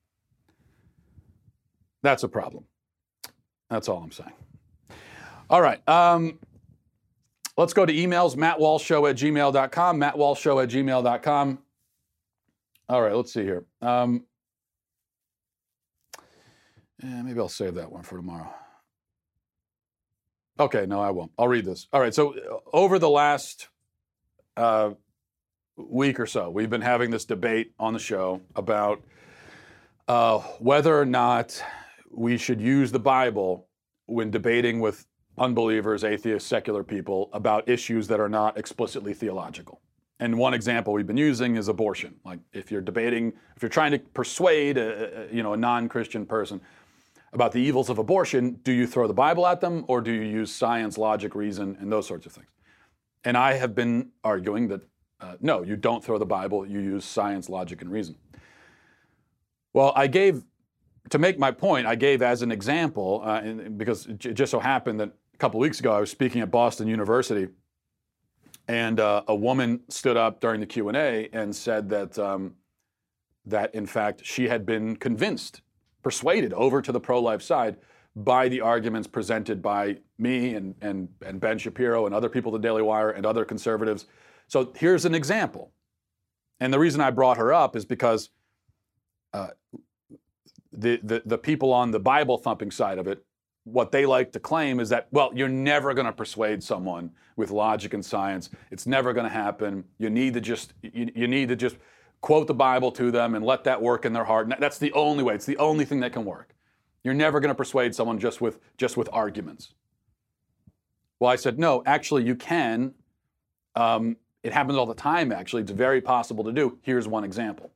Speaker 2: That's a problem. That's all I'm saying. All right. Um, let's go to emails. matt walsh show at gmail dot com. matt walsh show at gmail dot com. All right, let's see here. Um, yeah, maybe I'll save that one for tomorrow. Okay, no, I won't. I'll read this. All right, so over the last uh, week or so, we've been having this debate on the show about uh, whether or not we should use the Bible when debating with unbelievers, atheists, secular people about issues that are not explicitly theological. And one example we've been using is abortion. Like, if you're debating, if you're trying to persuade a, a, you know, a non-Christian person about the evils of abortion, do you throw the Bible at them, or do you use science, logic, reason, and those sorts of things? And I have been arguing that uh, no, you don't throw the Bible, you use science, logic, and reason. Well, I gave, to make my point, I gave as an example, uh, and, because it j- just so happened that a couple weeks ago I was speaking at Boston University, and uh, a woman stood up during the Q and A and said that, um, that in fact she had been convinced, persuaded over to the pro-life side by the arguments presented by me and, and, and Ben Shapiro and other people at the Daily Wire and other conservatives. So here's an example. And the reason I brought her up is because uh, the, the, the people on the Bible thumping side of it, what they like to claim is that, well, you're never going to persuade someone with logic and science. It's never going to happen. You need to just, you, you need to just quote the Bible to them and let that work in their heart. And that's the only way. It's the only thing that can work. You're never going to persuade someone just with just with arguments. Well, I said, no, actually you can. Um, it happens all the time, actually. It's very possible to do. Here's one example.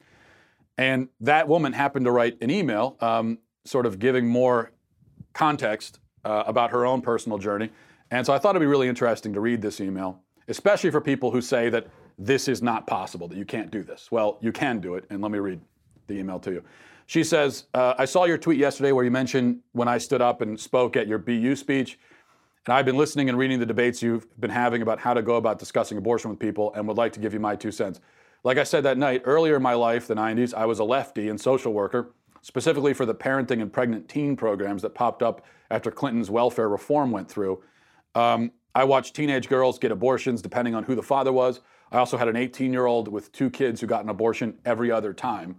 Speaker 2: And that woman happened to write an email um, sort of giving more context uh, about her own personal journey. And so I thought it'd be really interesting to read this email, especially for people who say that this is not possible, that you can't do this. Well, you can do it, and let me read the email to you. She says, uh, I saw your tweet yesterday where you mentioned when I stood up and spoke at your B U speech, and I've been listening and reading the debates you've been having about how to go about discussing abortion with people and would like to give you my two cents. Like I said that night, earlier in my life, the nineties, I was a lefty and social worker, specifically for the parenting and pregnant teen programs that popped up after Clinton's welfare reform went through. Um, I watched teenage girls get abortions depending on who the father was. I also had an eighteen-year-old with two kids who got an abortion every other time.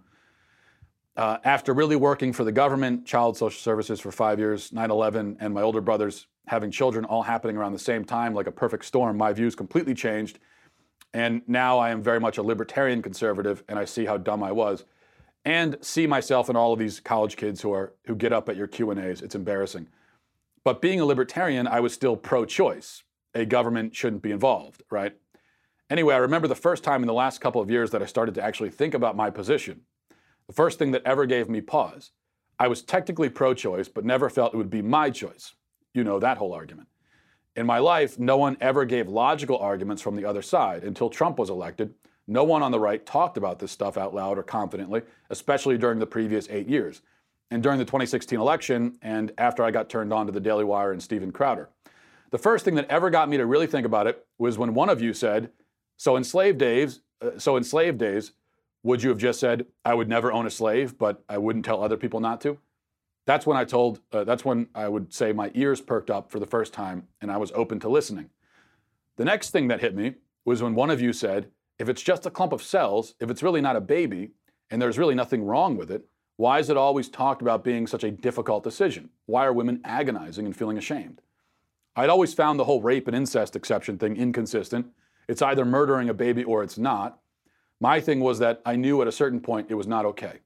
Speaker 2: Uh, after really working for the government, child social services for five years, nine eleven, and my older brothers having children all happening around the same time like a perfect storm, my views completely changed. And now I am very much a libertarian conservative, and I see how dumb I was. And see myself in all of these college kids who are who get up at your Q and A's. It's embarrassing. But being a libertarian, I was still pro-choice. A government shouldn't be involved, right? Anyway, I remember the first time in the last couple of years that I started to actually think about my position. The first thing that ever gave me pause. I was technically pro-choice, but never felt it would be my choice. You know that whole argument. In my life, no one ever gave logical arguments from the other side. Until Trump was elected, no one on the right talked about this stuff out loud or confidently, especially during the previous eight years. And during the twenty sixteen election, and after I got turned on to the Daily Wire and Steven Crowder. The first thing that ever got me to really think about it was when one of you said, so in slave days, uh, so in slave days, would you have just said, I would never own a slave, but I wouldn't tell other people not to? That's when I told, uh, that's when I would say my ears perked up for the first time and I was open to listening. The next thing that hit me was when one of you said, if it's just a clump of cells, if it's really not a baby, and there's really nothing wrong with it, why is it always talked about being such a difficult decision? Why are women agonizing and feeling ashamed? I'd always found the whole rape and incest exception thing inconsistent. It's either murdering a baby or it's not. My thing was that I knew at a certain point it was not okay,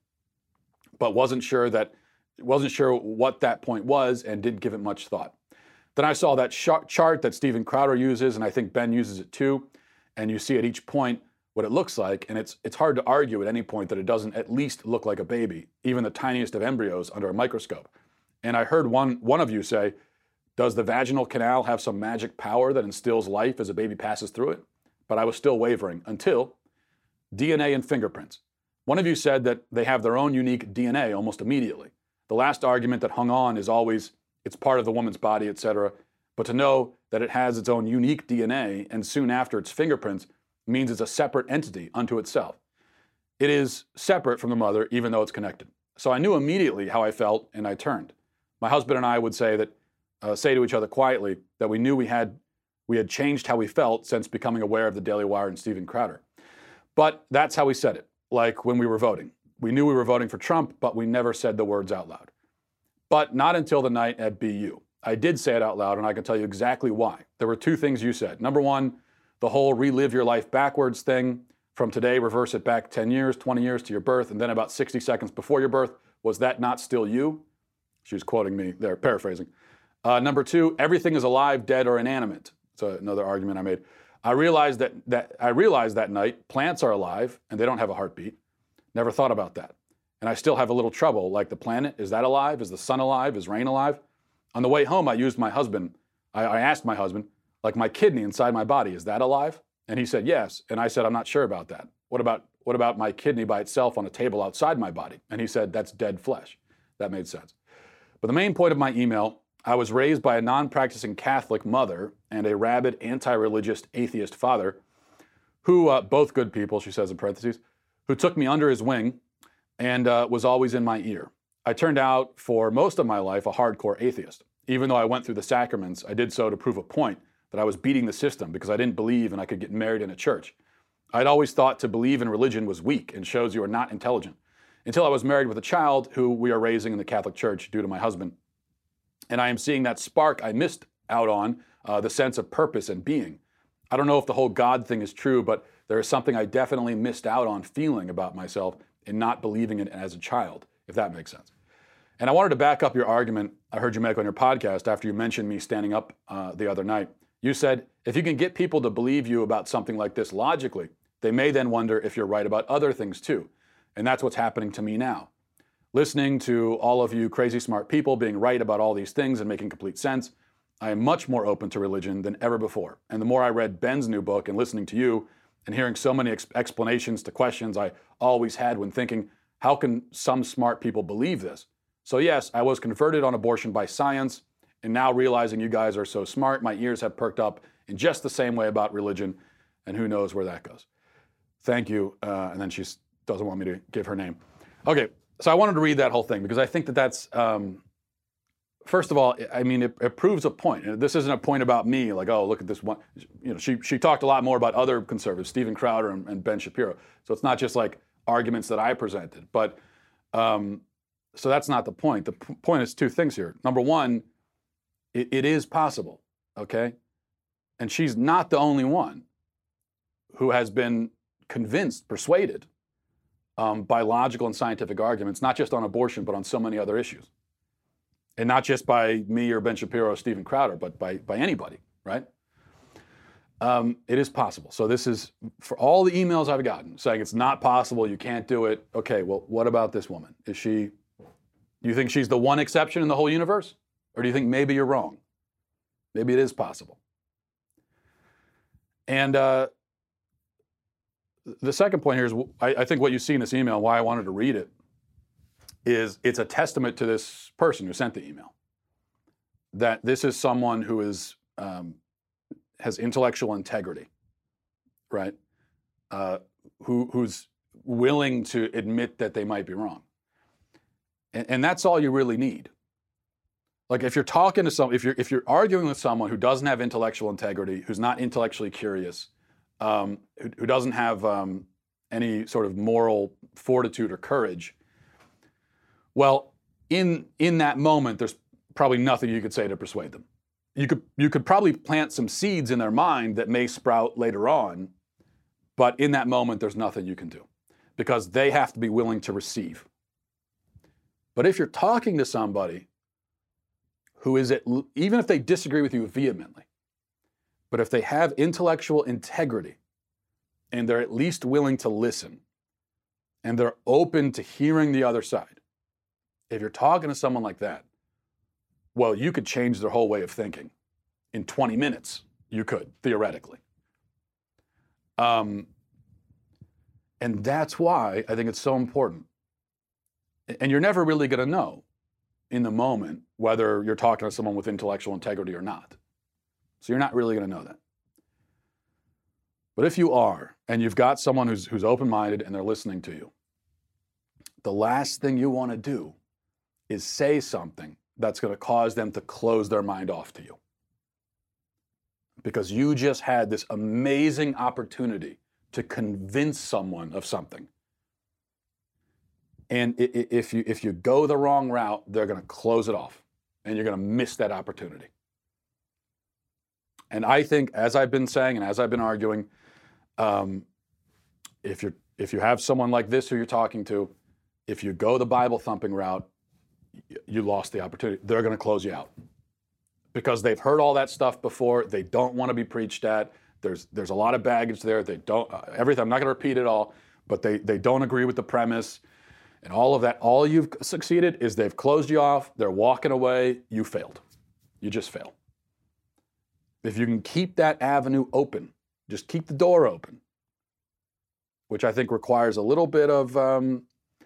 Speaker 2: but wasn't sure that wasn't sure what that point was and didn't give it much thought. Then I saw that sh- chart that Steven Crowder uses, and I think Ben uses it too. And you see at each point what it looks like, and it's it's hard to argue at any point that it doesn't at least look like a baby, even the tiniest of embryos under a microscope. And I heard one one of you say, does the vaginal canal have some magic power that instills life as a baby passes through it? But I was still wavering until D N A and fingerprints. One of you said that they have their own unique D N A almost immediately. The last argument that hung on is always it's part of the woman's body, et cetera. But to know that it has its own unique D N A and soon after its fingerprints means it's a separate entity unto itself. It is separate from the mother, even though it's connected. So I knew immediately how I felt, and I turned. My husband and I would say that, uh, say to each other quietly that we knew we had we had changed how we felt since becoming aware of the Daily Wire and Steven Crowder. But that's how we said it, like when we were voting. We knew we were voting for Trump, but we never said the words out loud. But not until the night at B U. I did say it out loud, and I can tell you exactly why. There were two things you said. Number one, the whole relive your life backwards thing. From today, reverse it back ten years, twenty years to your birth, and then about sixty seconds before your birth. Was that not still you? She was quoting me there, paraphrasing. Uh, number two, everything is alive, dead, or inanimate. It's another argument I made. I realized that, that I realized that night plants are alive and they don't have a heartbeat. Never thought about that. And I still have a little trouble, like the planet, is that alive? Is the sun alive? Is rain alive? On the way home, I used my husband, I, I asked my husband, like my kidney inside my body, is that alive? And he said, yes. And I said, I'm not sure about that. What about, what about my kidney by itself on a table outside my body? And he said, that's dead flesh. That made sense. But the main point of my email, I was raised by a non-practicing Catholic mother and a rabid, anti-religious atheist father who, uh, both good people, she says in parentheses, who took me under his wing and uh, was always in my ear. I turned out, for most of my life, a hardcore atheist. Even though I went through the sacraments, I did so to prove a point that I was beating the system because I didn't believe and I could get married in a church. I'd always thought to believe in religion was weak and shows you are not intelligent, until I was married with a child who we are raising in the Catholic Church due to my husband. And I am seeing that spark I missed out on, uh, the sense of purpose and being. I don't know if the whole God thing is true, but there is something I definitely missed out on feeling about myself and not believing it as a child, if that makes sense. And I wanted to back up your argument I heard you make on your podcast after you mentioned me standing up uh, the other night. You said, if you can get people to believe you about something like this logically, they may then wonder if you're right about other things too. And that's what's happening to me now. Listening to all of you crazy smart people being right about all these things and making complete sense, I am much more open to religion than ever before. And the more I read Ben's new book and listening to you and hearing so many ex- explanations to questions I always had when thinking, how can some smart people believe this? So yes, I was converted on abortion by science, and now realizing you guys are so smart, my ears have perked up in just the same way about religion, and who knows where that goes. Thank you. Uh, and then she doesn't want me to give her name. Okay, so I wanted to read that whole thing because I think that that's, um, first of all, I mean, it, it proves a point. This isn't a point about me, like, oh, look at this one. You know, she she talked a lot more about other conservatives, Steven Crowder and, and Ben Shapiro. So it's not just like arguments that I presented. But um, so that's not the point. The p- point is two things here. Number one, it, it is possible, okay? And she's not the only one who has been convinced, persuaded um, by logical and scientific arguments, not just on abortion, but on so many other issues. And not just by me or Ben Shapiro or Steven Crowder, but by, by anybody, right? Um, it is possible. So this is, for all the emails I've gotten saying it's not possible, you can't do it. Okay, well, what about this woman? Is she, do you think she's the one exception in the whole universe? Or do you think maybe you're wrong? Maybe it is possible. And uh, the second point here is, I, I think what you see in this email, why I wanted to read it, is it's a testament to this person who sent the email. That this is someone who is um, has intellectual integrity, right? Uh, who, who's willing to admit that they might be wrong. And, and that's all you really need. Like if you're talking to some, if you're if you're arguing with someone who doesn't have intellectual integrity, who's not intellectually curious, um, who, who doesn't have um, any sort of moral fortitude or courage, well, in in that moment, there's probably nothing you could say to persuade them. you could you could probably plant some seeds in their mind that may sprout later on, but in that moment, there's nothing you can do because they have to be willing to receive. But if you're talking to somebody who is, at, even if they disagree with you vehemently, but if they have intellectual integrity and they're at least willing to listen and they're open to hearing the other side, if you're talking to someone like that, well, you could change their whole way of thinking. In twenty minutes, you could, theoretically. Um, and that's why I think it's so important. And you're never really going to know in the moment whether you're talking to someone with intellectual integrity or not. So you're not really going to know that. But if you are, and you've got someone who's, who's open-minded and they're listening to you, the last thing you want to do is say something that's going to cause them to close their mind off to you. Because you just had this amazing opportunity to convince someone of something. And if you, if you go the wrong route, they're going to close it off, and you're going to miss that opportunity. And I think, as I've been saying and as I've been arguing, um, if you're if you have someone like this who you're talking to, if you go the Bible thumping route, you lost the opportunity. They're going to close you out because they've heard all that stuff before. They don't want to be preached at. There's there's a lot of baggage there. They don't uh, everything. I'm not going to repeat it all, but they they don't agree with the premise and all of that. All you've succeeded is they've closed you off. They're walking away. You failed. You just failed. If you can keep that avenue open, just keep the door open, which I think requires a little bit of um,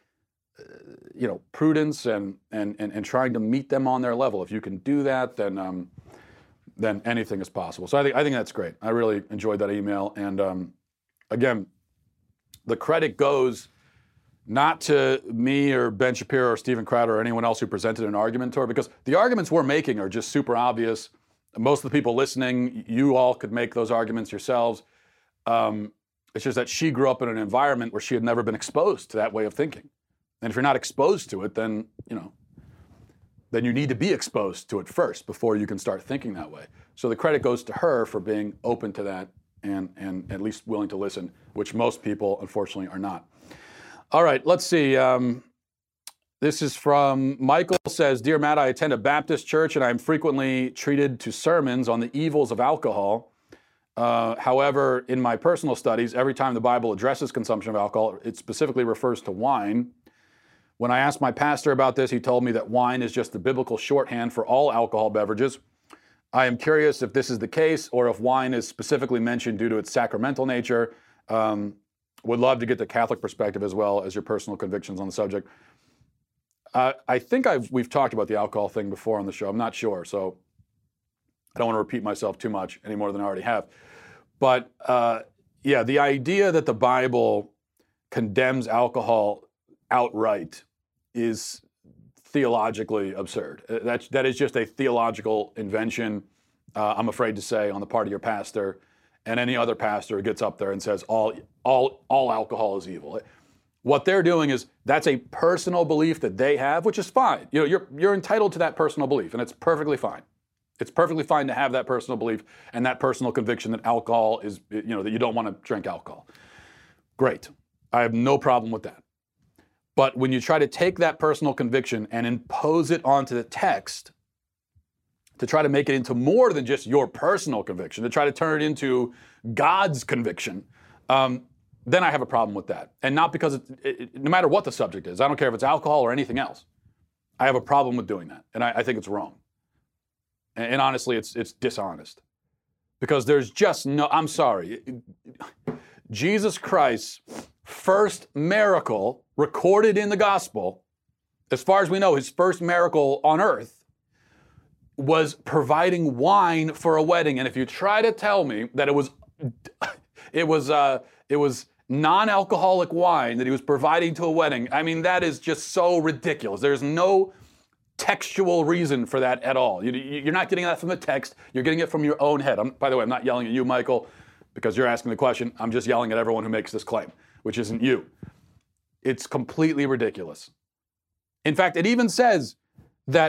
Speaker 2: you know, prudence and, and and and trying to meet them on their level. If you can do that, then um, then anything is possible. So I think I think that's great. I really enjoyed that email. And um, again, the credit goes not to me or Ben Shapiro or Steven Crowder or anyone else who presented an argument to her, because the arguments we're making are just super obvious. Most of the people listening, you all could make those arguments yourselves. Um, it's just that she grew up in an environment where she had never been exposed to that way of thinking. And if you're not exposed to it, then, you know, then you need to be exposed to it first before you can start thinking that way. So the credit goes to her for being open to that and, and at least willing to listen, which most people, unfortunately, are not. All right, let's see. Um, this is from Michael says, Dear Matt, I attend a Baptist church and I'm frequently treated to sermons on the evils of alcohol. Uh, however, in my personal studies, every time the Bible addresses consumption of alcohol, it specifically refers to wine. When I asked my pastor about this, he told me that wine is just the biblical shorthand for all alcohol beverages. I am curious if this is the case or if wine is specifically mentioned due to its sacramental nature. Um, would love to get the Catholic perspective as well as your personal convictions on the subject. Uh, I think I've, we've talked about the alcohol thing before on the show. I'm not sure, so I don't want to repeat myself too much any more than I already have. But uh, yeah, the idea that the Bible condemns alcohol outright is theologically absurd. That's, that is just a theological invention, uh, I'm afraid to say, on the part of your pastor and any other pastor who gets up there and says all, all, all alcohol is evil. What they're doing is, that's a personal belief that they have, which is fine. You know, you're, you're entitled to that personal belief, and it's perfectly fine. It's perfectly fine to have that personal belief and that personal conviction that alcohol is, you know, that you don't want to drink alcohol. Great. I have no problem with that. But when you try to take that personal conviction and impose it onto the text, to try to make it into more than just your personal conviction, to try to turn it into God's conviction, um, then I have a problem with that. And not because, it, it, no matter what the subject is, I don't care if it's alcohol or anything else, I have a problem with doing that. And I, I think it's wrong. And, and honestly, it's it's dishonest. Because there's just no, I'm sorry, Jesus Christ's first miracle recorded in the gospel, as far as we know, his first miracle on earth, was providing wine for a wedding. And if you try to tell me that it was it was uh, it was non-alcoholic wine that he was providing to a wedding, I mean, that is just so ridiculous. There's no textual reason for that at all. You, you're not getting that from the text. You're getting it from your own head. I'm, by the way, I'm not yelling at you, Michael, because you're asking the question. I'm just yelling at everyone who makes this claim, which isn't you. It's completely ridiculous. In fact, it even says that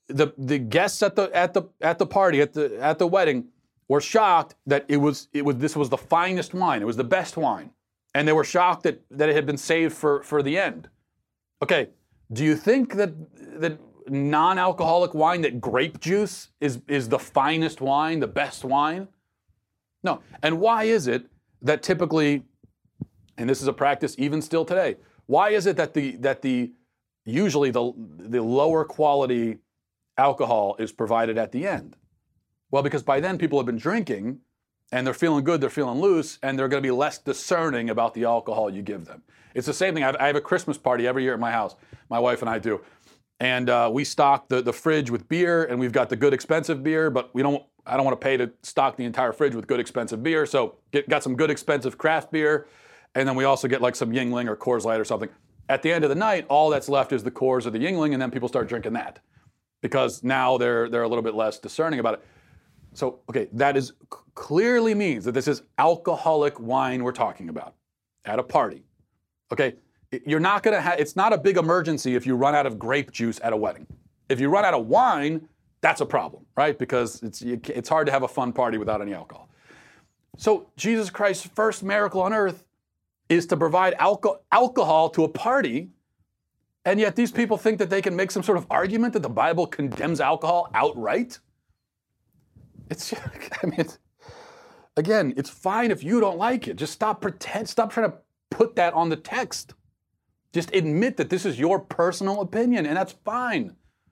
Speaker 2: the the guests at the at the at the party at the at the wedding were shocked that it was it was this was the finest wine. It was the best wine, and they were shocked that that it had been saved for for the end. Okay, do you think that that non-alcoholic wine, that grape juice is is the finest wine, the best wine? No. And why is it that typically, and this is a practice even still today, why is it that the that the usually the the lower quality alcohol is provided at the end? Well, because by then people have been drinking and they're feeling good, they're feeling loose, and they're going to be less discerning about the alcohol you give them. It's the same thing. I have, I have a Christmas party every year at my house. My wife and I do. And uh, we stock the, the fridge with beer, and we've got the good expensive beer, but we don't. I don't want to pay to stock the entire fridge with good expensive beer. So get, got some good expensive craft beer, and then we also get like some Yuengling or Coors Light or something. At the end of the night, all that's left is the Coors or the Yuengling, and then people start drinking that because now they're they're a little bit less discerning about it. So okay, that is clearly means that this is alcoholic wine we're talking about at a party. Okay. You're not going to have, it's not a big emergency if you run out of grape juice at a wedding. If you run out of wine, that's a problem, right? Because it's it's hard to have a fun party without any alcohol. So Jesus Christ's first miracle on earth is to provide alco- alcohol to a party, and yet these people think that they can make some sort of argument that the Bible condemns alcohol outright? It's, I mean, it's, again, it's fine if you don't like it. Just stop pretend, stop trying to put that on the text. Just admit that this is your personal opinion, and that's fine.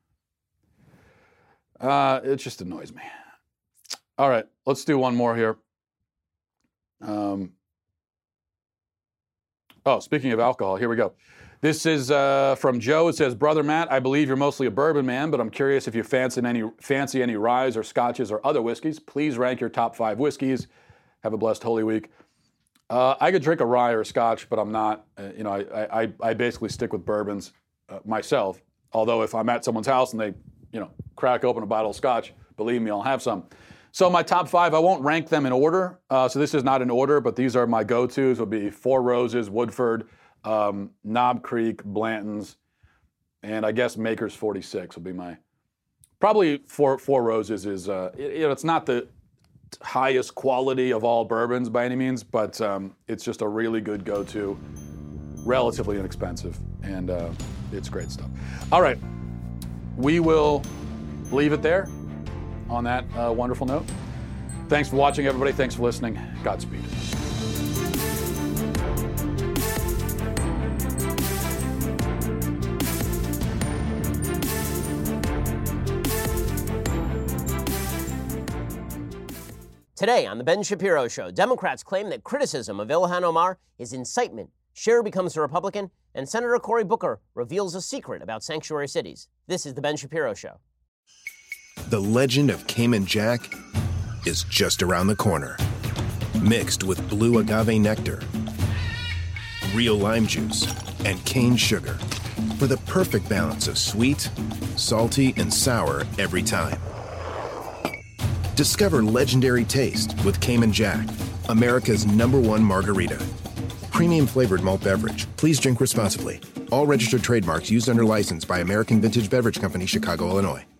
Speaker 2: Uh, it just annoys me. All right, let's do one more here. Um, oh, speaking of alcohol, here we go. This is uh, from Joe. It says, Brother Matt, I believe you're mostly a bourbon man, but I'm curious if you fancy any, fancy any ryes or scotches or other whiskeys. Please rank your top five whiskeys. Have a blessed Holy Week. Uh, I could drink a rye or a scotch, but I'm not, uh, you know, I, I, I basically stick with bourbons uh, myself. Although if I'm at someone's house and they, you know, crack open a bottle of scotch, believe me, I'll have some. So my top five, I won't rank them in order. Uh, so this is not in order, but these are my go-tos. Would be Four Roses, Woodford, um, Knob Creek, Blanton's, and I guess Maker's forty-six will be my, probably Four, Four Roses is, uh, it, you know, it's not the highest quality of all bourbons by any means, but um, it's just a really good go-to, relatively inexpensive, and uh, it's great stuff. All right, we will leave it there on that uh, wonderful note. Thanks for watching, everybody. Thanks for listening. Godspeed.
Speaker 10: Today on The Ben Shapiro Show, Democrats claim that criticism of Ilhan Omar is incitement. Cher becomes a Republican, and Senator Cory Booker reveals a secret about sanctuary cities. This is The Ben Shapiro Show.
Speaker 11: The legend of Cayman Jack is just around the corner. Mixed with blue agave nectar, real lime juice, and cane sugar for the perfect balance of sweet, salty, and sour every time. Discover legendary taste with Cayman Jack, America's number one margarita. Premium flavored malt beverage. Please drink responsibly. All registered trademarks used under license by American Vintage Beverage Company, Chicago, Illinois.